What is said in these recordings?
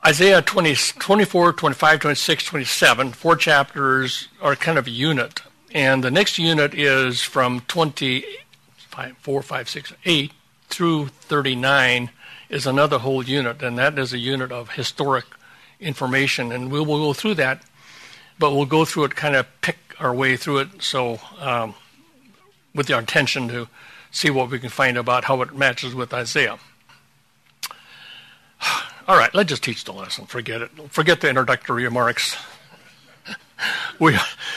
Isaiah 24, 25, 26, 27, 4 chapters are kind of a unit. And the next unit is from 4, 5, 6, 8 through 39 is another whole unit. And that is a unit of historic information. And we'll go through that, but we'll go through it, kind of pick our way through it. So with our intention to see what we can find about how it matches with Isaiah. All right, let's just teach the lesson. Forget it. Forget the introductory remarks. What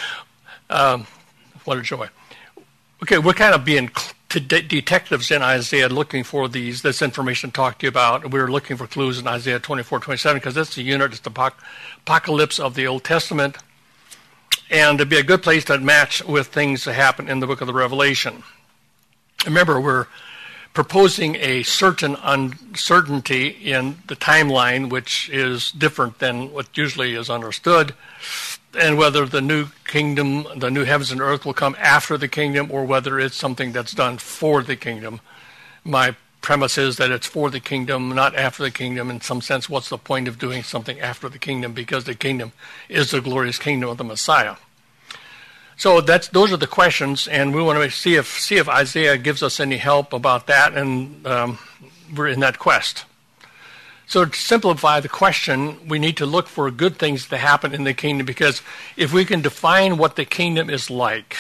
a joy. Okay, we're kind of being detectives in Isaiah looking for this information to talk to you about. We're looking for clues in Isaiah 24, 27 because that's the unit, it's the apocalypse of the Old Testament. And it'd be a good place to match with things that happen in the book of the Revelation. Remember, we're proposing a certain uncertainty in the timeline, which is different than what usually is understood, and whether the new kingdom, the new heavens and earth will come after the kingdom, or whether it's something that's done for the kingdom. My premise is that it's for the kingdom, not after the kingdom. In some sense, what's the point of doing something after the kingdom? Because the kingdom is the glorious kingdom of the Messiah. So those are the questions, and we want to see if Isaiah gives us any help about that, and we're in that quest. So to simplify the question, we need to look for good things to happen in the kingdom, because if we can define what the kingdom is like,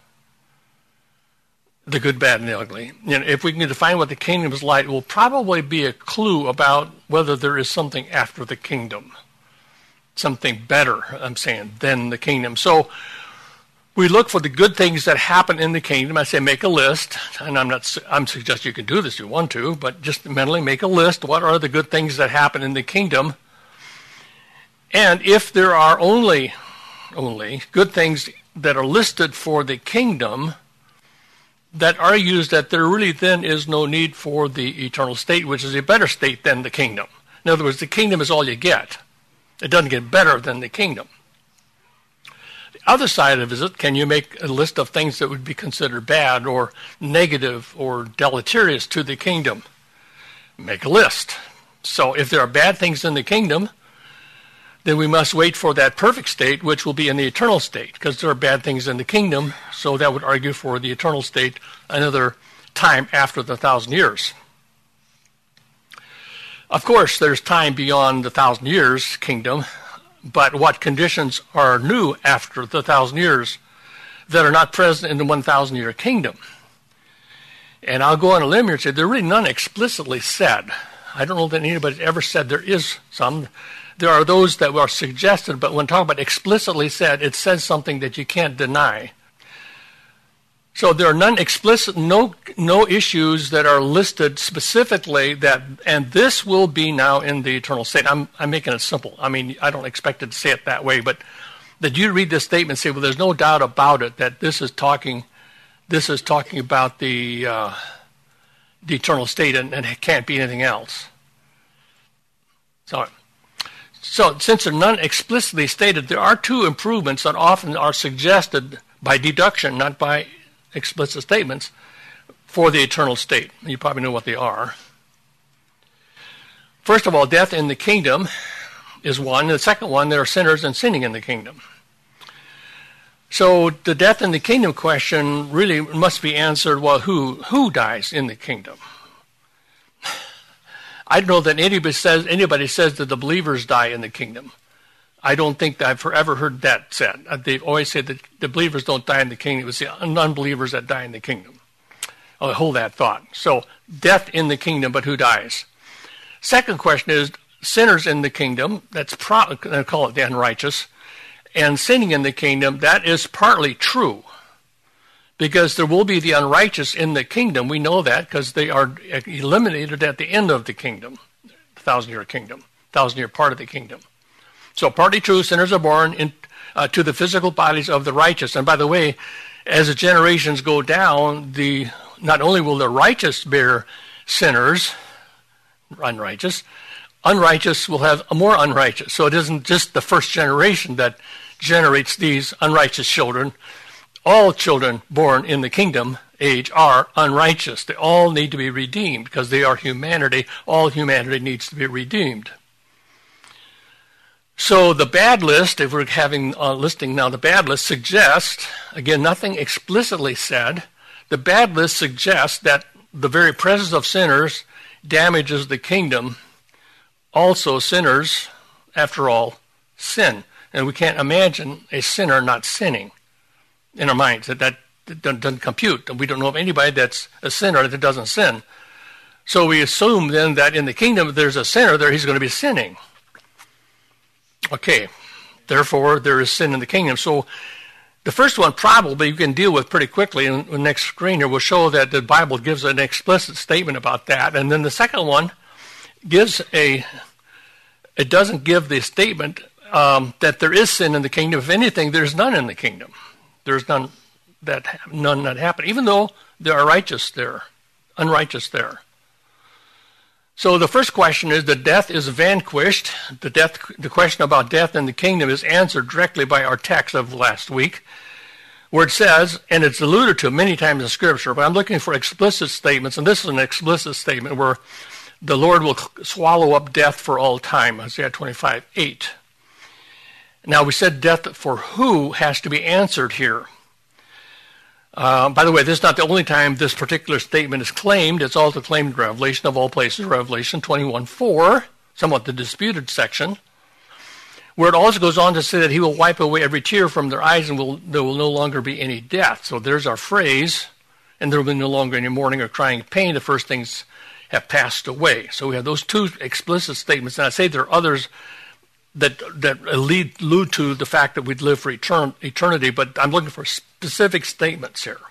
the good, bad, and the ugly, if we can define what the kingdom is like, it will probably be a clue about whether there is something after the kingdom, something better, I'm saying, than the kingdom. So we look for the good things that happen in the kingdom. I say make a list, and I'm suggesting you can do this if you want to, but just mentally make a list. What are the good things that happen in the kingdom? And if there are only good things that are listed for the kingdom, that argues that there really then is no need for the eternal state, which is a better state than the kingdom. In other words, the kingdom is all you get. It doesn't get better than the kingdom. Other side of it, can you make a list of things that would be considered bad or negative or deleterious to the kingdom? Make a list. So if there are bad things in the kingdom, then we must wait for that perfect state, which will be in the eternal state, because there are bad things in the kingdom, so that would argue for the eternal state another time after the 1,000 years. Of course, there's time beyond the 1,000 years kingdom, but what conditions are new after the 1,000 years that are not present in the 1,000-year kingdom? And I'll go on a limb here and say there are really none explicitly said. I don't know that anybody ever said there is some. There are those that are suggested, but when talking about explicitly said, it says something that you can't deny. So there are none explicit, no issues that are listed specifically that, and this will be now in the eternal state. I'm making it simple. I mean, I don't expect it to say it that way, but that you read this statement and say, well, there's no doubt about it that this is talking about the eternal state, and it can't be anything else. So since they're none explicitly stated, there are two improvements that often are suggested by deduction, not by explicit statements, for the eternal state. You probably know what they are. First of all, death in the kingdom is one. The second one, there are sinners and sinning in the kingdom. So the death in the kingdom question really must be answered, well, who dies in the kingdom? I don't know that anybody says that the believers die in the kingdom. I don't think that I've ever heard that said. They've always said that the believers don't die in the kingdom. It's the unbelievers that die in the kingdom. I'll hold that thought. So death in the kingdom, but who dies? Second question is sinners in the kingdom. That's I call it the unrighteous. And sinning in the kingdom, that is partly true. Because there will be the unrighteous in the kingdom. We know that because they are eliminated at the end of the kingdom, the 1,000-year kingdom, 1,000-year part of the kingdom. So partly true, sinners are born to the physical bodies of the righteous. And by the way, as the generations go down, not only will the righteous bear sinners, unrighteous will have more unrighteous. So it isn't just the first generation that generates these unrighteous children. All children born in the kingdom age are unrighteous. They all need to be redeemed because they are humanity. All humanity needs to be redeemed. So the bad list, if we're having listing now, the bad list suggests, again, nothing explicitly said, the bad list suggests that the very presence of sinners damages the kingdom. Also, sinners, after all, sin. And we can't imagine a sinner not sinning in our minds. That doesn't compute. We don't know of anybody that's a sinner that doesn't sin. So we assume then that in the kingdom, if there's a sinner there, he's going to be sinning. Okay, therefore there is sin in the kingdom. So the first one probably you can deal with pretty quickly. And the next screen here will show that the Bible gives an explicit statement about that. And then the second one it doesn't give the statement that there is sin in the kingdom. If anything, there's none in the kingdom. There's none that happen, even though there are unrighteous there. So the first question is that death is vanquished. The question about death in the kingdom is answered directly by our text of last week, where it says, and it's alluded to many times in Scripture, but I'm looking for explicit statements, and this is an explicit statement where the Lord will swallow up death for all time, Isaiah 25:8. Now we said death for who has to be answered here. By the way, this is not the only time this particular statement is claimed. It's also claimed in Revelation, of all places, Revelation 21:4, somewhat the disputed section, where it also goes on to say that he will wipe away every tear from their eyes and there will no longer be any death. So there's our phrase, and there will be no longer any mourning or crying of pain. The first things have passed away. So we have those two explicit statements. And I say there are others that allude to the fact that we'd live for eternity, but I'm looking for specific statements here.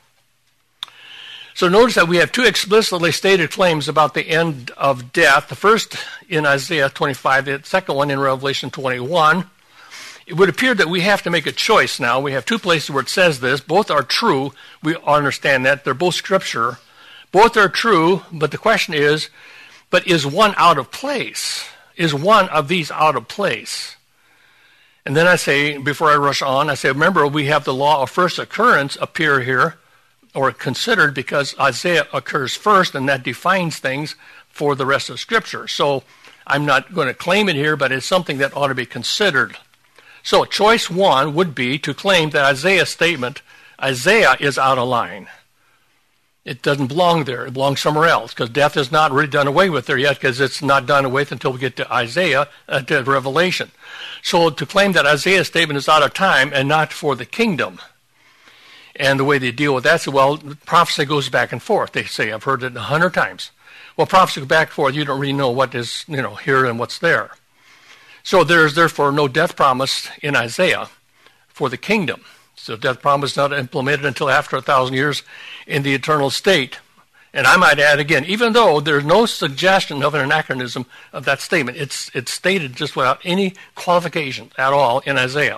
So notice that we have two explicitly stated claims about the end of death. The first in Isaiah 25, the second one in Revelation 21. It would appear that we have to make a choice now. We have two places where it says this. Both are true. We understand that. They're both Scripture. Both are true, but the question is, but is one out of place? Is one of these out of place? And then I say, before I rush on, I say, remember, we have the law of first occurrence appear here, or considered, because Isaiah occurs first, and that defines things for the rest of Scripture. So I'm not going to claim it here, but it's something that ought to be considered. So choice one would be to claim that Isaiah's statement, Isaiah is out of line. It doesn't belong there. It belongs somewhere else, because death is not really done away with there yet, because it's not done away with until we get to Isaiah, to Revelation. So to claim that Isaiah's statement is out of time and not for the kingdom, and the way they deal with that, so, well, prophecy goes back and forth. They say, I've heard it 100 times. Well, prophecy goes back and forth. You don't really know what is, here and what's there. So there is therefore no death promise in Isaiah for the kingdom. So death promise not implemented until after 1,000 years in the eternal state. And I might add again, even though there's no suggestion of an anachronism of that statement, it's stated just without any qualification at all in Isaiah.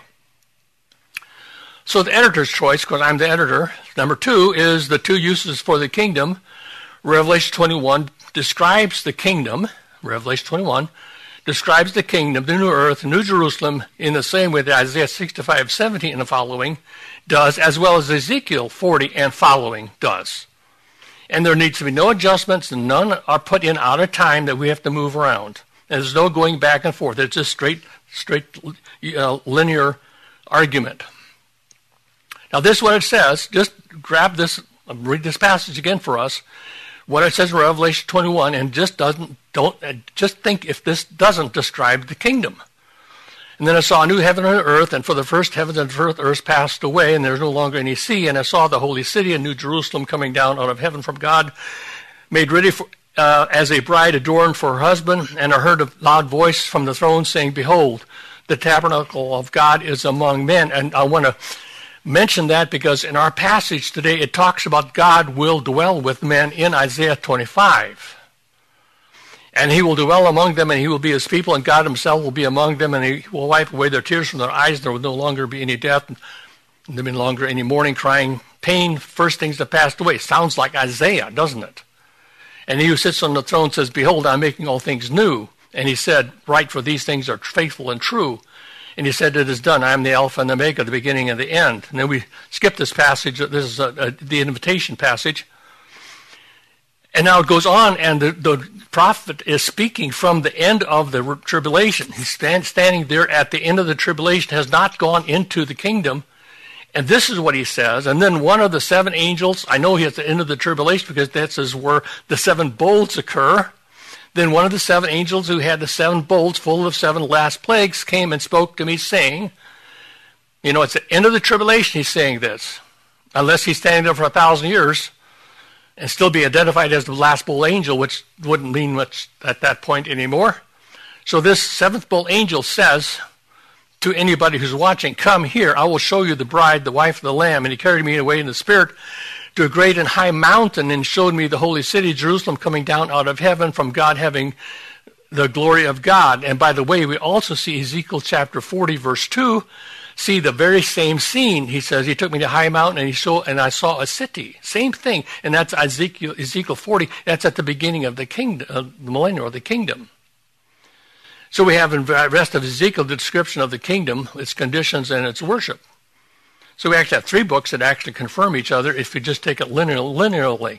So the editor's choice, because I'm the editor, number two, is the two uses for the kingdom. Revelation 21 describes the kingdom. Revelation 21 describes the kingdom, the new earth, New Jerusalem, in the same way that Isaiah 65:17 and following does, as well as Ezekiel 40 and following does. And there needs to be no adjustments, and none are put in out of time that we have to move around. And there's no going back and forth. It's just straight linear argument. Now this is what it says. Just grab this, read this passage again for us. What it says in Revelation 21, and just think if this doesn't describe the kingdom. And then I saw a new heaven and earth, and for the first heavens and earth passed away, and there's no longer any sea. And I saw the holy city, a new Jerusalem, coming down out of heaven from God, made ready for, as a bride adorned for her husband. And I heard a loud voice from the throne saying, "Behold, the tabernacle of God is among men." And I want to mention that because in our passage today, it talks about God will dwell with men in Isaiah 25. And he will dwell among them, and he will be his people, and God himself will be among them, and he will wipe away their tears from their eyes. There will no longer be any death, and there will no longer any mourning, crying, pain, first things that passed away. Sounds like Isaiah, doesn't it? And he who sits on the throne says, "Behold, I'm making all things new." And he said, "Write, for these things are faithful and true." And he said, "It is done. I am the Alpha and the Omega, the beginning and the end." And then we skip this passage. This is the invitation passage. And now it goes on, and the prophet is speaking from the end of the tribulation. He's standing there at the end of the tribulation, has not gone into the kingdom. And this is what he says. And then one of the 7 angels, I know he at the end of the tribulation because that's where the 7 bowls occur. Then one of the 7 angels who had the 7 bowls full of 7 last plagues came and spoke to me saying, it's the end of the tribulation he's saying this. Unless he's standing there for 1,000 years and still be identified as the last bowl angel, which wouldn't mean much at that point anymore. So this 7th bowl angel says to anybody who's watching, come here, I will show you the bride, the wife of the Lamb. And he carried me away in the spirit to a great and high mountain and showed me the holy city, Jerusalem, coming down out of heaven from God, having the glory of God. And by the way, we also see Ezekiel chapter 40, verse 2, see the very same scene. He says, he took me to a high mountain and I saw a city. Same thing. And that's Ezekiel 40. That's at the beginning of the kingdom, the millennium, or the kingdom. So we have in the rest of Ezekiel the description of the kingdom, its conditions, and its worship. So we actually have 3 books that actually confirm each other if you just take it linearly.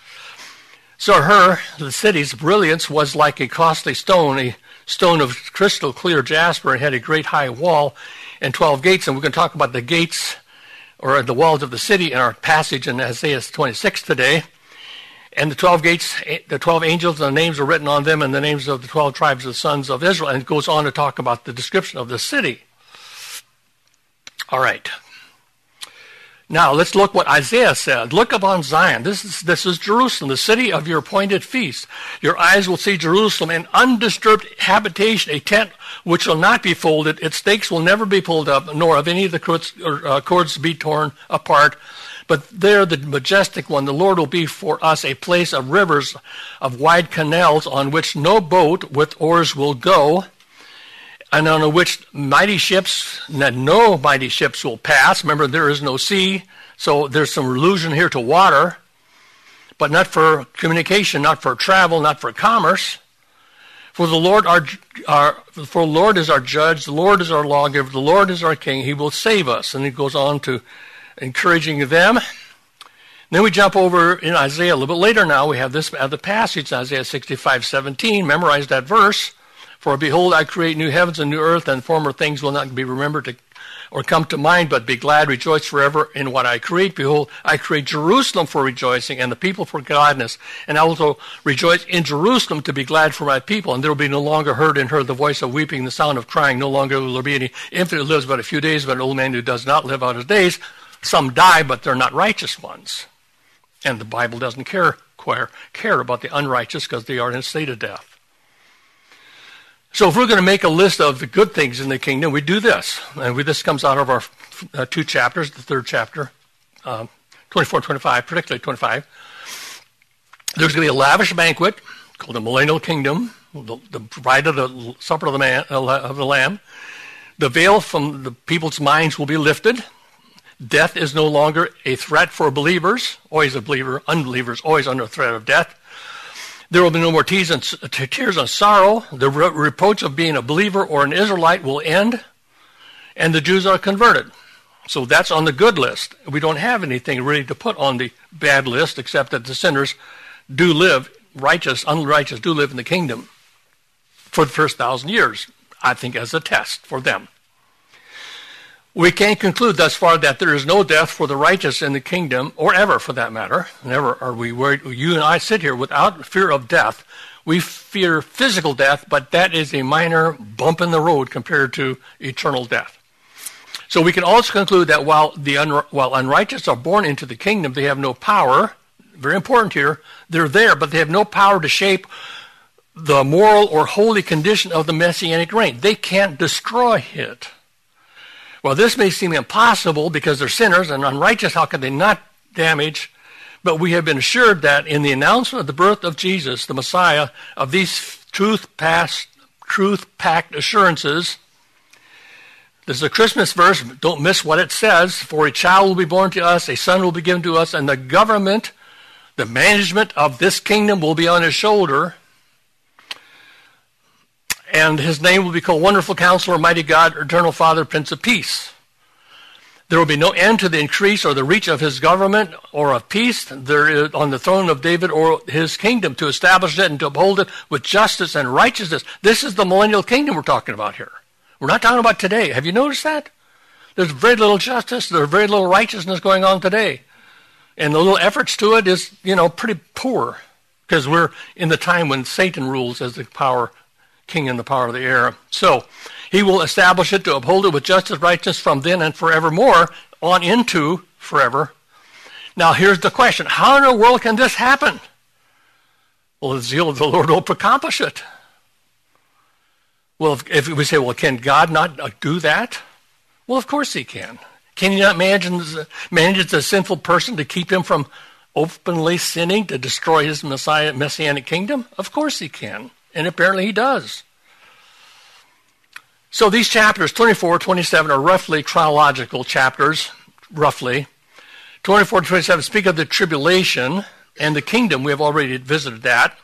So the city's brilliance was like a costly stone, a stone of crystal clear jasper, and had a great high wall and 12 gates. And we're going to talk about the gates or the walls of the city in our passage in Isaiah 26 today. And the 12 gates, the 12 angels, and the names are written on them, and the names of the 12 tribes of the sons of Israel. And it goes on to talk about the description of the city. All right. Now, let's look what Isaiah said. Look upon Zion. This is Jerusalem, the city of your appointed feast. Your eyes will see Jerusalem, an undisturbed habitation, a tent which will not be folded. Its stakes will never be pulled up, nor of any of the cords be torn apart. But there, the majestic one, the Lord will be for us a place of rivers, of wide canals, on which no boat with oars will go, and on which no mighty ships will pass. Remember, there is no sea, so there's some allusion here to water, but not for communication, not for travel, not for commerce. For the Lord is our judge, the Lord is our lawgiver, the Lord is our king. He will save us. And he goes on to encouraging them. Then we jump over in Isaiah a little bit later now. We have this the passage, Isaiah 65:17. Memorize that verse. For behold, I create new heavens and new earth, and former things will not be remembered or come to mind, but be glad, rejoice forever in what I create. Behold, I create Jerusalem for rejoicing, and the people for gladness. And I will also rejoice in Jerusalem to be glad for my people. And there will be no longer heard in her the voice of weeping, the sound of crying. No longer will there be any infant who lives but a few days, but an old man who does not live out his days. Some die, but they're not righteous ones. And the Bible doesn't care about the unrighteous because they are in a state of death. So if we're going to make a list of the good things in the kingdom, we do this. And this comes out of our 2 chapters, the 3rd chapter, 24 and 25, particularly 25. There's going to be a lavish banquet called the Millennial Kingdom, the bride of the supper of the Lamb. The veil from the people's minds will be lifted. Death is no longer a threat for believers, always a believer, unbelievers, always under threat of death. There will be no more tears and sorrow. The reproach of being a believer or an Israelite will end, and the Jews are converted. So that's on the good list. We don't have anything really to put on the bad list except that the sinners do live, unrighteous do live in the kingdom for the first 1,000 years, I think, as a test for them. We can conclude thus far that there is no death for the righteous in the kingdom, or ever for that matter. Never are we worried. You and I sit here without fear of death. We fear physical death, but that is a minor bump in the road compared to eternal death. So we can also conclude that while unrighteous are born into the kingdom, they have no power. Very important here. They're there, but they have no power to shape the moral or holy condition of the Messianic reign. They can't destroy it. Well, this may seem impossible because they're sinners and unrighteous. How can they not damage? But we have been assured that in the announcement of the birth of Jesus, the Messiah, of these truth-packed assurances, this is a Christmas verse. Don't miss what it says. For a child will be born to us, a son will be given to us, and the government, the management of this kingdom will be on his shoulder. And his name will be called Wonderful Counselor, Mighty God, Eternal Father, Prince of Peace. There will be no end to the increase or the reach of his government or of peace there is on the throne of David or his kingdom, to establish it and to uphold it with justice and righteousness. This is the millennial kingdom we're talking about here. We're not talking about today. Have you noticed that? There's very little justice. There's very little righteousness going on today. And the little efforts to it is, pretty poor, because we're in the time when Satan rules as the king and the power of the air. So he will establish it to uphold it with justice, righteousness from then and forevermore on into forever. Now here's the question. How in the world can this happen? Well, the zeal of the Lord will accomplish it. Well, if we say, well, can God not do that? Well, of course he can. Can he not manage a sinful person to keep him from openly sinning, to destroy his messianic kingdom? Of course he can. And apparently he does. So these chapters, 24, 27, are roughly chronological chapters, roughly. 24 to 27 speak of the tribulation and the kingdom. We have already visited that.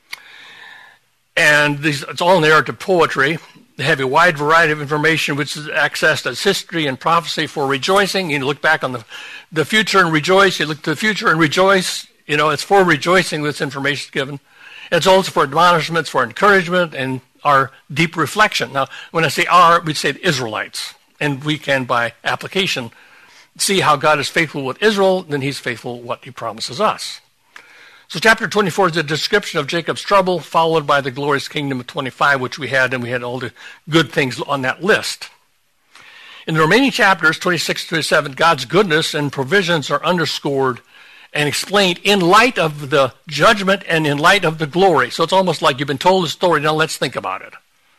And it's all narrative poetry. They have a wide variety of information which is accessed as history and prophecy for rejoicing. You look back on the future and rejoice. You look to the future and rejoice. It's for rejoicing this information is given. It's also for admonishments, for encouragement, and our deep reflection. Now, when I say our, we'd say the Israelites. And we can, by application, see how God is faithful with Israel, then he's faithful with what he promises us. So chapter 24 is a description of Jacob's trouble, followed by the glorious kingdom of 25, which we had, and we had all the good things on that list. In the remaining chapters, 26 to 27, God's goodness and provisions are underscored and explained in light of the judgment and in light of the glory. So it's almost like you've been told the story, now let's think about it.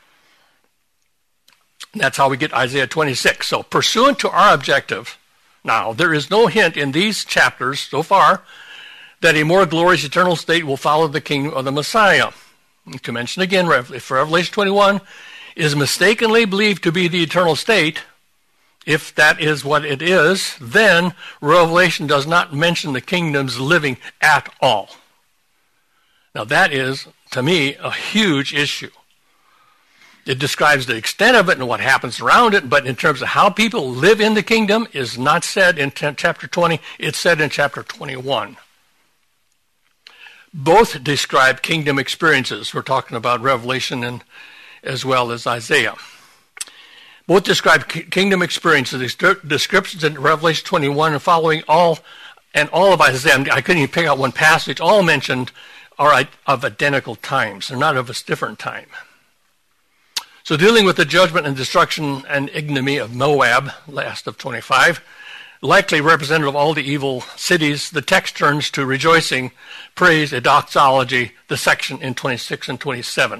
And that's how we get Isaiah 26. So pursuant to our objective, now there is no hint in these chapters so far that a more glorious eternal state will follow the kingdom of the Messiah. And to mention again, if Revelation 21 is mistakenly believed to be the eternal state, if that is what it is, then Revelation does not mention the kingdom's living at all. Now that is, to me, a huge issue. It describes the extent of it and what happens around it, but in terms of how people live in the kingdom is not said in chapter 20, it's said in chapter 21. Both describe kingdom experiences. We're talking about Revelation and as well as Isaiah. Both describe kingdom experiences. The descriptions in Revelation 21 and following all of Isaiah, I couldn't even pick out one passage, all mentioned are of identical times. They're not of a different time. So dealing with the judgment and destruction and ignominy of Moab, last of 25, likely representative of all the evil cities, the text turns to rejoicing, praise, a doxology, the section in 26 and 27.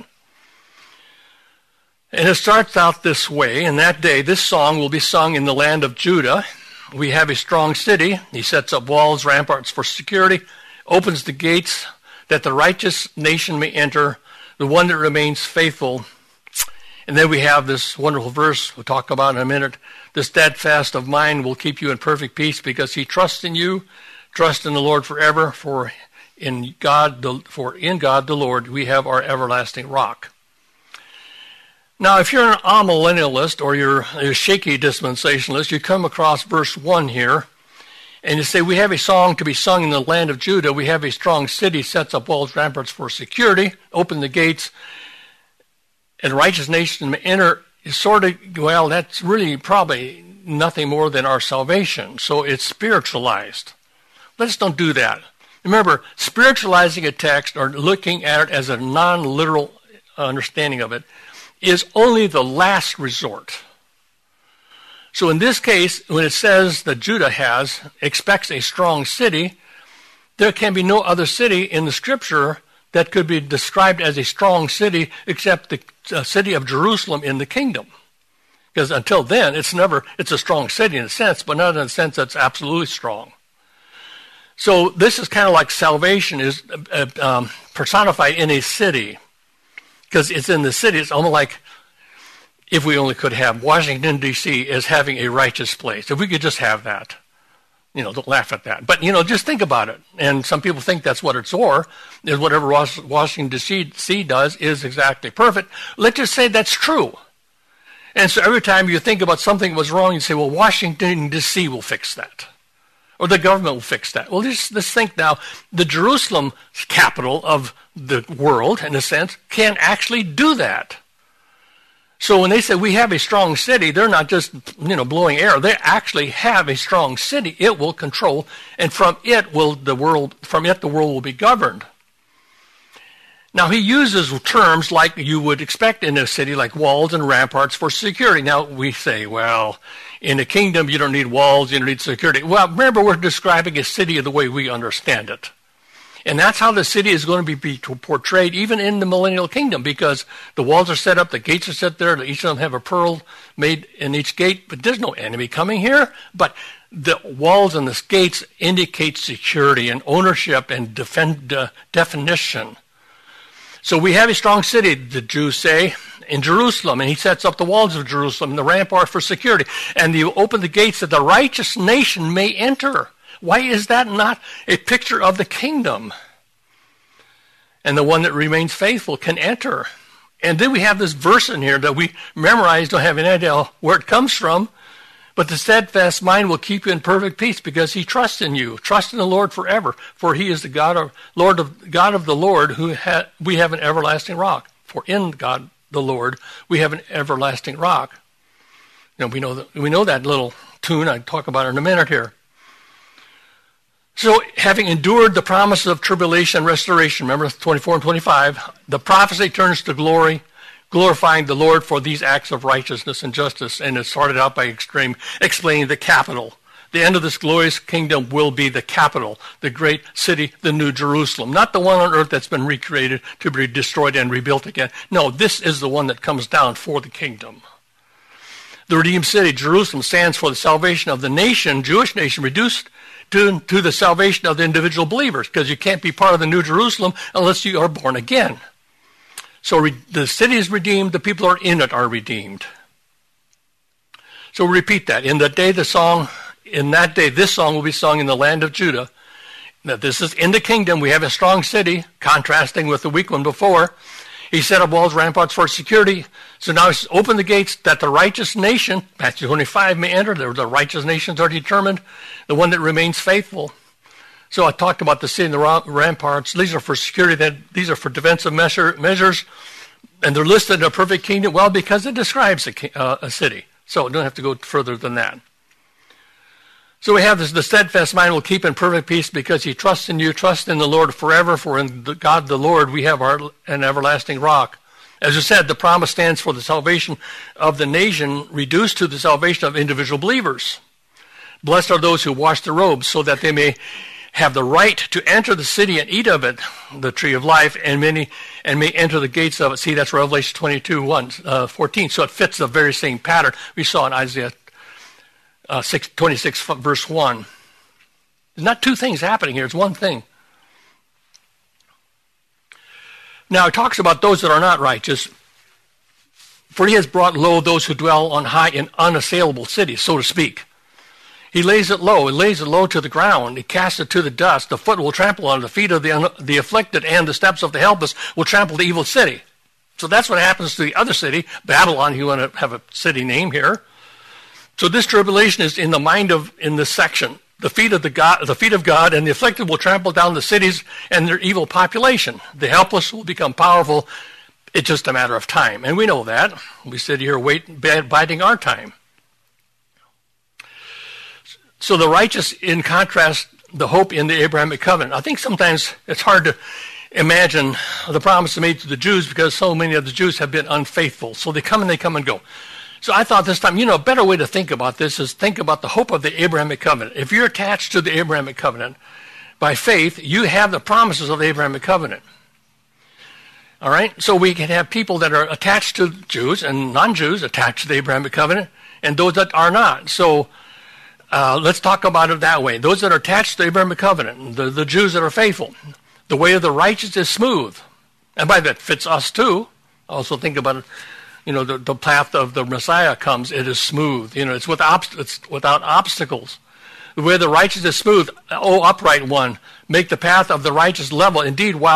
And it starts out this way. In that day, this song will be sung in the land of Judah. We have a strong city. He sets up walls, ramparts for security, opens the gates that the righteous nation may enter, the one that remains faithful. And then we have this wonderful verse we'll talk about in a minute. The steadfast of mind will keep you in perfect peace because he trusts in you. Trust in the Lord forever, for in God the Lord we have our everlasting rock. Now, if you're an amillennialist or you're a shaky dispensationalist, you come across verse 1 here, and you say, we have a song to be sung in the land of Judah. We have a strong city, sets up walls, ramparts for security, open the gates, and righteous nation may enter. Well, that's really probably nothing more than our salvation. So it's spiritualized. Let's don't do that. Remember, spiritualizing a text or looking at it as a non-literal understanding of it is only the last resort. So in this case, when it says that Judah expects a strong city, there can be no other city in the scripture that could be described as a strong city except the city of Jerusalem in the kingdom. Because until then, it's a strong city in a sense, but not in a sense that's absolutely strong. So this is kind of like salvation is personified in a city. Because it's in the city, it's almost like if we only could have Washington, D.C. as having a righteous place. If we could just have that. Don't laugh at that. But, just think about it. And some people think that's what it's for, is whatever Washington, D.C. does is exactly perfect. Let's just say that's true. And so every time you think about something that was wrong, you say, well, Washington, D.C. will fix that. Or the government will fix that. Well, let's think now, the Jerusalem capital of the world, in a sense, can actually do that. So when they say we have a strong city, they're not just, blowing air. They actually have a strong city. It will control, and from it the world will be governed. Now, he uses terms like you would expect in a city, like walls and ramparts for security. Now, we say, well, in a kingdom, you don't need walls, you don't need security. Well, remember, we're describing a city the way we understand it. And that's how the city is going to be portrayed even in the millennial kingdom, because the walls are set up, the gates are set there, each of them have a pearl made in each gate, but there's no enemy coming here. But the walls and the gates indicate security and ownership and definition. So we have a strong city, the Jews say, in Jerusalem, and he sets up the walls of Jerusalem and the rampart for security. And you open the gates that the righteous nation may enter. Why is that not a picture of the kingdom? And the one that remains faithful can enter. And then we have this verse in here that we memorized, don't have any idea where it comes from. But the steadfast mind will keep you in perfect peace because he trusts in you. Trust in the Lord forever, for he is the God of the Lord, we have an everlasting rock. For in God the Lord we have an everlasting rock. We know that little tune. I'll talk about it in a minute here. So, having endured the promises of tribulation and restoration, remember 24 and 25, the prophecy turns to glory, glorifying the Lord for these acts of righteousness and justice. And it started out by explaining the capital. The end of this glorious kingdom will be the capital, the great city, the New Jerusalem. Not the one on earth that's been recreated to be destroyed and rebuilt again. No, this is the one that comes down for the kingdom. The redeemed city, Jerusalem, stands for the salvation of the nation, Jewish nation, reduced to the salvation of the individual believers, because you can't be part of the New Jerusalem unless you are born again. So the city is redeemed, the people are in it are redeemed. So repeat that. In that day, this song will be sung in the land of Judah. Now, this is in the kingdom. We have a strong city, contrasting with the weak one before. He set up walls, ramparts for security. So now he's opened the gates that the righteous nation, Matthew 25, may enter. The righteous nations are determined, the one that remains faithful. So I talked about the city and the ramparts. These are for security. These are for defensive measures. And they're listed in a perfect kingdom. Well, because it describes a city. So I don't have to go further than that. So we have this, the steadfast mind will keep in perfect peace because he trusts in you, trust in the Lord forever, for in God the Lord we have an everlasting rock. As I said, the promise stands for the salvation of the nation, reduced to the salvation of individual believers. Blessed are those who wash their robes, so that they may have the right to enter the city and eat of it, the tree of life, and may enter the gates of it. See, that's Revelation 22:14. So it fits the very same pattern we saw in Isaiah 26, verse 1. There's not two things happening here. It's one thing. Now, it talks about those that are not righteous. For he has brought low those who dwell on high and unassailable cities, so to speak. He lays it low. He lays it low to the ground. He casts it to the dust. The foot will trample on the feet of the afflicted, and the steps of the helpless will trample the evil city. So that's what happens to the other city, Babylon. You want to have a city name here. So this tribulation is in the mind in this section. The feet of God, and the afflicted will trample down the cities and their evil population. The helpless will become powerful. It's just a matter of time. And we know that. We sit here biding our time. So the righteous, in contrast, the hope in the Abrahamic covenant. I think sometimes it's hard to imagine the promise made to the Jews because so many of the Jews have been unfaithful. So they come and go. So I thought this time, a better way to think about this is think about the hope of the Abrahamic covenant. If you're attached to the Abrahamic covenant, by faith, you have the promises of the Abrahamic covenant. All right? So we can have people that are attached to Jews and non-Jews attached to the Abrahamic covenant, and those that are not. So let's talk about it that way. Those that are attached to the Abrahamic covenant, the Jews that are faithful, the way of the righteous is smooth. And by that fits us too. Also think about it. The path of the Messiah comes, it is smooth. It's without obstacles. The way of the righteous is smooth. O upright one, make the path of the righteous level. Indeed, while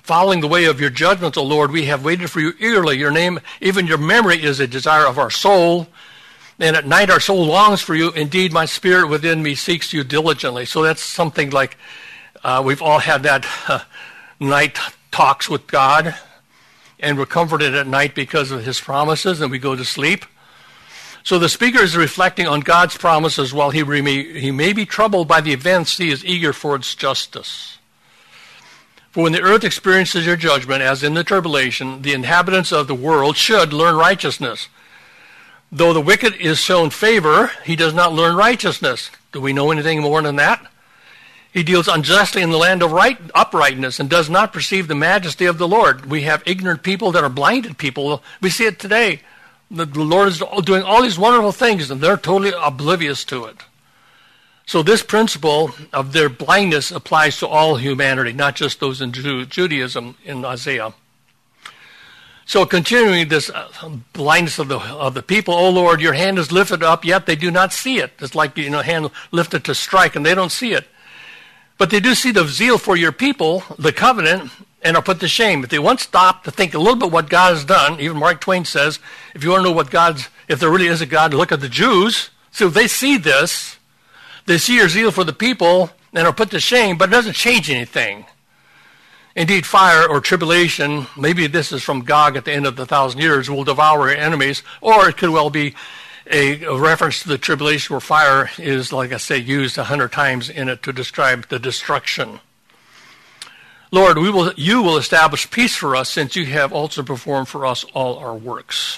Following the way of your judgments, O Lord, we have waited for you eagerly. Your name, even your memory, is a desire of our soul. And at night our soul longs for you. Indeed, my spirit within me seeks you diligently. So that's something like we've all had that night talks with God. And we're comforted at night because of his promises, and we go to sleep. So the speaker is reflecting on God's promises while he may be troubled by the events. He is eager for its justice. For when the earth experiences your judgment, as in the tribulation, the inhabitants of the world should learn righteousness. Though the wicked is shown favor, he does not learn righteousness. Do we know anything more than that? He deals unjustly in the land of uprightness and does not perceive the majesty of the Lord. We have ignorant people that are blinded people. We see it today. The Lord is doing all these wonderful things, and they're totally oblivious to it. So this principle of their blindness applies to all humanity, not just those in Judaism in Isaiah. So continuing this blindness of the people, O Lord, your hand is lifted up, yet they do not see it. It's like, hand lifted to strike, and they don't see it. But they do see the zeal for your people, the covenant, and are put to shame. If they once stop to think a little bit what God has done, even Mark Twain says, if you want to know if there really is a God, look at the Jews. So if they see this, they see your zeal for the people and are put to shame, but it doesn't change anything. Indeed, fire or tribulation, maybe this is from Gog at the end of the 1,000 years, will devour your enemies, or it could well be a reference to the tribulation where fire is, like I say, used 100 times in it to describe the destruction. Lord, you will establish peace for us, since you have also performed for us all our works.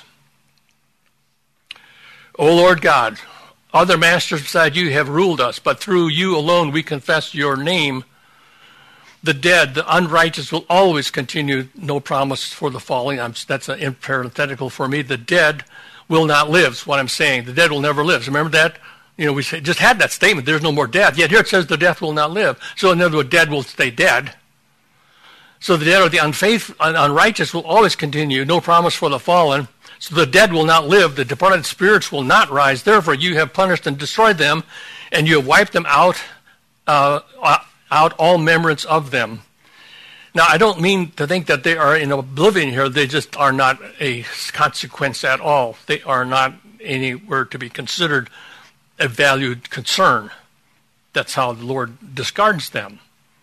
O Lord God, other masters beside you have ruled us, but through you alone we confess your name. The dead, the unrighteous will always continue. No promise for the falling. That's an parenthetical for me. The dead will not live, is what I'm saying. The dead will never live. So remember that? We just had that statement. There's no more death. Yet here it says the death will not live. So in other words, dead will stay dead. So the dead or the unrighteous will always continue. No promise for the fallen. So the dead will not live. The departed spirits will not rise. Therefore you have punished and destroyed them, and you have wiped them out all remembrance of them. Now, I don't mean to think that they are in oblivion here. They just are not a consequence at all. They are not anywhere to be considered a valued concern. That's how the Lord discards them.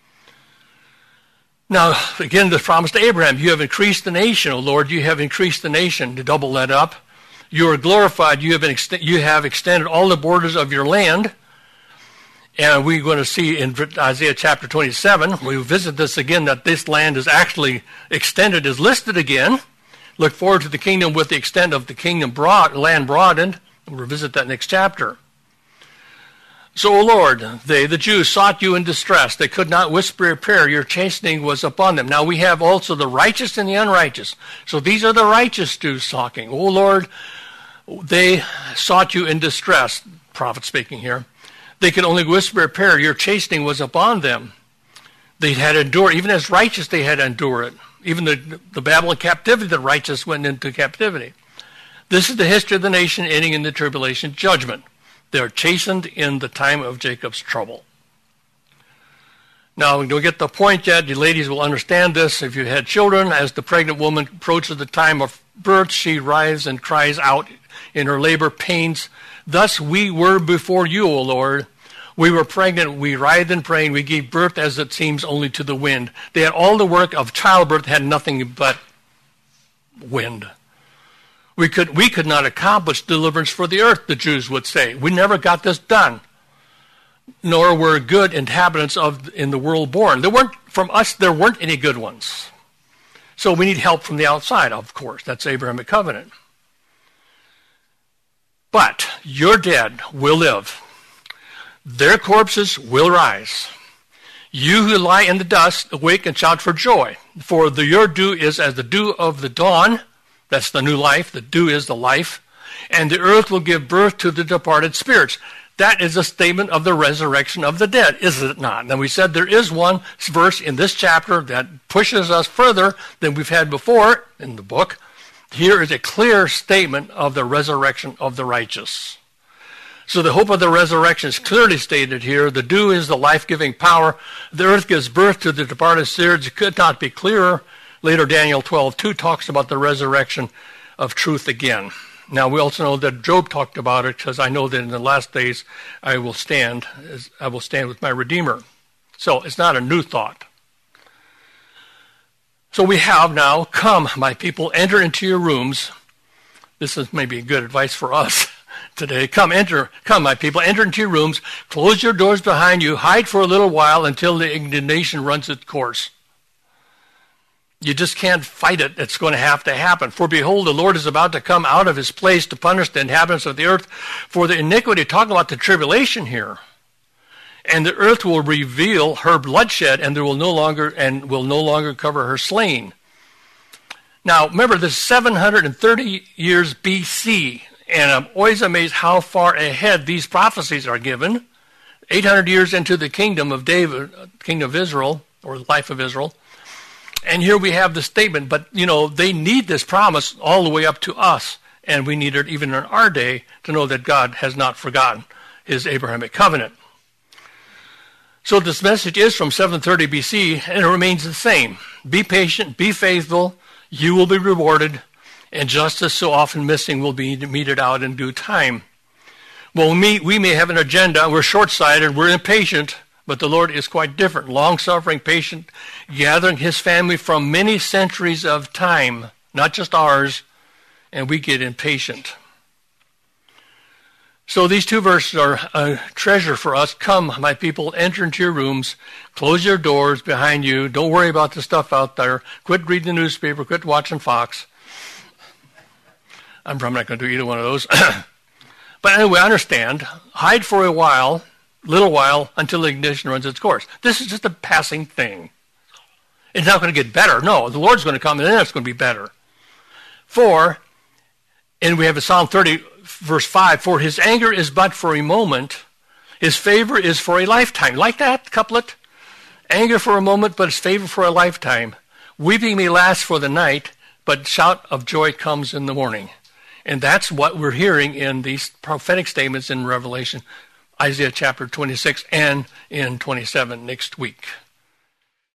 Now, again, the promise to Abraham, you have increased the nation, O Lord. You have increased the nation, to double that up. You are glorified. You have extended all the borders of your land. And we're going to see in Isaiah chapter 27, we visit this again, that this land is actually extended, is listed again. Look forward to the kingdom with the extent of the kingdom land broadened. We'll revisit that next chapter. So, O Lord, they, the Jews, sought you in distress. They could not whisper a prayer. Your chastening was upon them. Now we have also the righteous and the unrighteous. So these are the righteous Jews talking. O Lord, they sought you in distress. Prophet speaking here. They could only whisper a prayer. Your chastening was upon them. They had endured, even as righteous they had endured it. Even the Babylon captivity, the righteous went into captivity. This is the history of the nation ending in the tribulation judgment. They are chastened in the time of Jacob's trouble. Now, we don't get the point yet. You ladies will understand this. If you had children, as the pregnant woman approaches the time of birth, she writhes and cries out in her labor pains. Thus we were before you, O Lord. We were pregnant, we writhed in pain, we gave birth as it seems only to the wind. They had all the work of childbirth, had nothing but wind. We could not accomplish deliverance for the earth, the Jews would say. We never got this done. Nor were good inhabitants in the world born. From us, there weren't any good ones. So we need help from the outside, of course. That's Abrahamic covenant. But your dead will live. Their corpses will rise. You who lie in the dust, awake and shout for joy. For your dew is as the dew of the dawn. That's the new life. The dew is the life. And the earth will give birth to the departed spirits. That is a statement of the resurrection of the dead, is it not? Now we said there is one verse in this chapter that pushes us further than we've had before in the book. Here is a clear statement of the resurrection of the righteous. So the hope of the resurrection is clearly stated here. The dew is the life-giving power. The earth gives birth to the departed spirits. It could not be clearer. Later, Daniel 12:2 talks about the resurrection of truth again. Now, we also know that Job talked about it, because I know that in the last days I will stand with my Redeemer. So it's not a new thought. So we have now, come, my people, enter into your rooms. This is maybe good advice for us today. Come, my people, enter into your rooms, close your doors behind you, hide for a little while until the indignation runs its course. You just can't fight it. It's going to happen. For behold, the Lord is about to come out of his place to punish the inhabitants of the earth for the iniquity. Talking about the tribulation here. And the earth will reveal her bloodshed, and will no longer cover her slain. Now, remember, this is 730 years BC, and I'm always amazed how far ahead these prophecies are given. 800 years into the kingdom of David, kingdom of Israel, or the life of Israel. And here we have the statement, but, they need this promise all the way up to us, and we need it even in our day to know that God has not forgotten his Abrahamic covenant. So this message is from 730 BC, and it remains the same. Be patient, be faithful, you will be rewarded, and justice, so often missing, will be meted out in due time. Well, we may have an agenda, we're short-sighted, we're impatient, but the Lord is quite different, long-suffering, patient, gathering his family from many centuries of time, not just ours, and we get impatient. So these two verses are a treasure for us. Come, my people, enter into your rooms, close your doors behind you, don't worry about the stuff out there, quit reading the newspaper, quit watching Fox. I'm probably not going to do either one of those. But anyway, understand, hide for a little while, until the ignition runs its course. This is just a passing thing. It's not going to get better. No, the Lord's going to come, and then it's going to be better. And we have in Psalm 30, verse 5, for his anger is but for a moment, his favor is for a lifetime. Like that couplet? Anger for a moment, but his favor for a lifetime. Weeping may last for the night, but shout of joy comes in the morning. And that's what we're hearing in these prophetic statements in Revelation, Isaiah chapter 26, and in 27 next week.